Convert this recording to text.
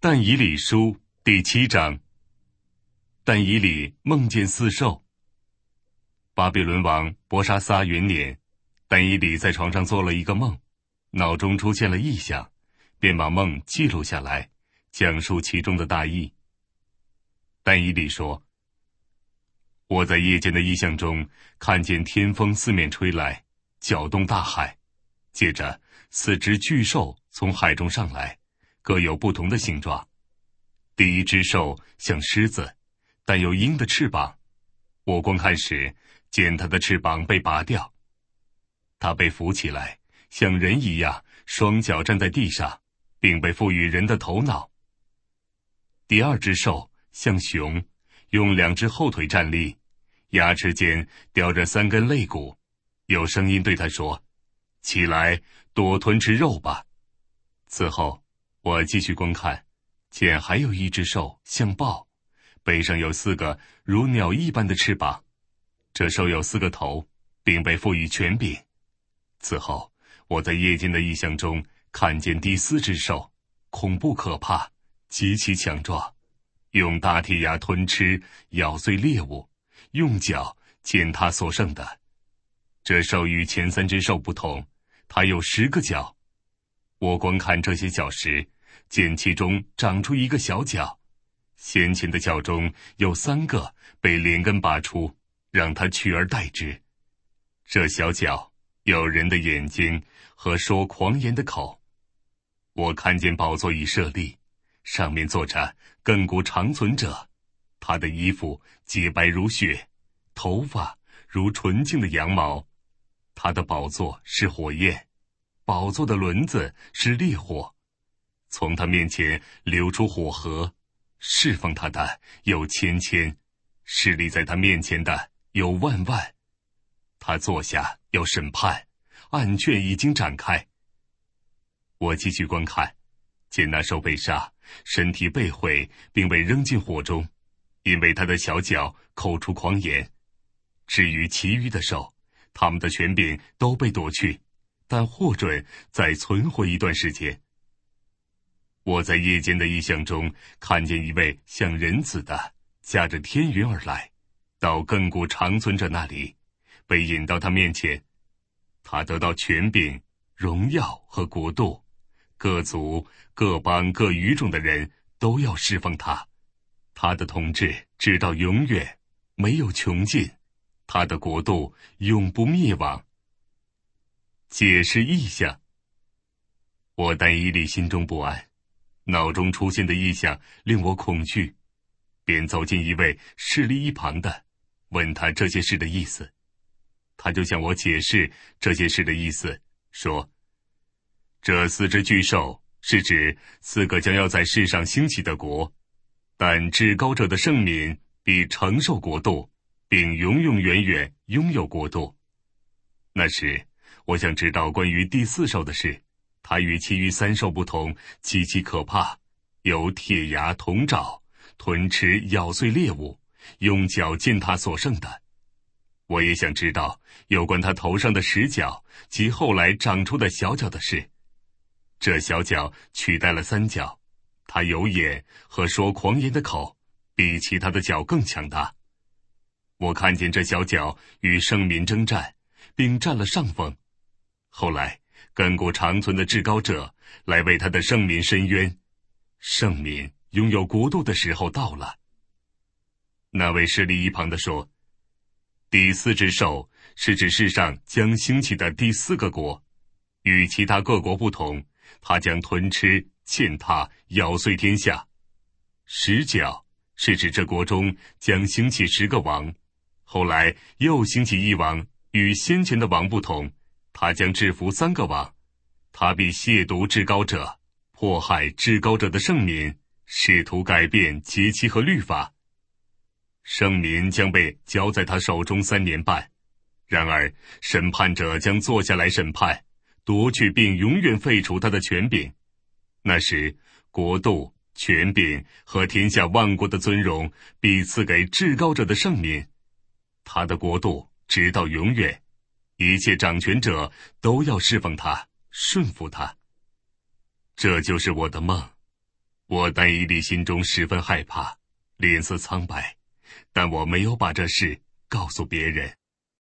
但以理书第7章。但以理梦见4兽。巴比伦王伯沙撒元年，但以理在床上做了一个梦，脑中出现了异象，便把梦记录下来，讲述其中的大意。但以理说，我在夜间的异象中看见天风四面吹来，搅动大海，接着4只巨兽从海中上来，各有不同的形状。第一只兽像狮子，但有鹰的翅膀，我观看时见它的翅膀被拔掉，它被扶起来，像人一样双脚站在地上，并被赋予人的头脑。第二只兽像熊，用2只后腿站立，牙齿间叼着3根肋骨，有声音对它说，起来，多吞吃肉吧。此后我继续观看，见还有一只兽像豹，背上有4个如鸟一般的翅膀，这兽有4个头，并被赋予权柄。此后我在夜间的异象中看见第4只兽，恐怖可怕，极其强壮，用大铁牙吞吃咬碎猎物，用脚践踏所剩的。这兽与前3只兽不同，它有10个角。我观看这些角时，见其中长出一个小角，先前的角中有3个被连根拔出，让它取而代之。这小角有人的眼睛和说狂言的口。我看见宝座已设立，上面坐着亘古长存者，他的衣服洁白如雪，头发如纯净的羊毛。他的宝座是火焰，宝座的轮子是烈火，从他面前流出火河，侍奉他的有千千，势力在他面前的有万万。他坐下要审判，案卷已经展开。我继续观看，见那兽被杀，身体被毁，并被扔进火中，因为他的小脚口出狂言。至于其余的兽，他们的权柄都被夺去，但获准再存活一段时间。我在夜间的异象中看见一位像人子的驾着天云而来，到亘古长存者那里，被引到他面前。他得到权柄、荣耀和国度，各族、各邦、各语种的人都要侍奉他。他的统治直到永远，没有穷尽，他的国度永不灭亡。解释异象。我但以理心中不安，脑中出现的异象令我恐惧，便走进一位势力一旁的，问他这些事的意思。他就向我解释这些事的意思，说，这4只巨兽是指4个将要在世上兴起的国，但至高者的圣民必承受国度，并永永远远拥有国度。那时我想知道关于第4兽的事，它与其余3兽不同，极其可怕，有铁牙铜爪，吞吃咬碎猎物，用脚践踏所剩的。我也想知道有关他头上的10角及后来长出的小角的事。这小角取代了3角，它有眼和说狂言的口，比其他的角更强大。我看见这小角与圣民征战，并占了上风。后来亘古长存的至高者来为他的圣民申冤，圣民拥有国度的时候到了。那位势力一旁的说，第4只兽是指世上将兴起的第4个国，与其他各国不同，它将吞吃、践踏、咬碎天下。10角是指这国中将兴起10个王，后来又兴起一王，与先前的王不同，他将制服3个王。他必亵渎至高者，迫害至高者的圣民，试图改变节期和律法。圣民将被交在他手中3年半，然而审判者将坐下来审判，夺去并永远废除他的权柄。那时国度、权柄和天下万国的尊荣必赐给至高者的圣民，他的国度直到永远，一切掌权者都要侍奉他，顺服他。这就是我的梦。 我但以理心中十分害怕，脸色苍白，但我没有把这事告诉别人。